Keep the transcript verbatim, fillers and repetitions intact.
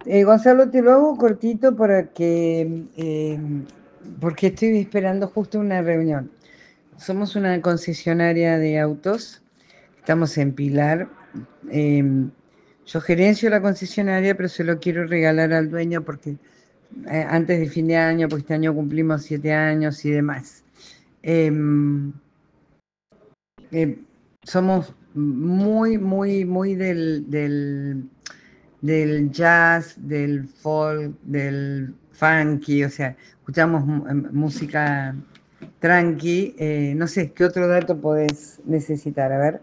Eh, Gonzalo, te lo hago cortito para que, eh, porque estoy esperando justo una reunión. Somos una concesionaria de autos, estamos en Pilar. eh, yo gerencio la concesionaria, pero se lo quiero regalar al dueño porque eh, antes de fin de año, porque este año cumplimos siete años y demás. Em, eh, Somos muy, muy, muy del, del, del jazz, del folk, del funky, o sea, escuchamos mu- em, música tranqui. Eh, no sé, ¿qué otro dato podés necesitar? A ver.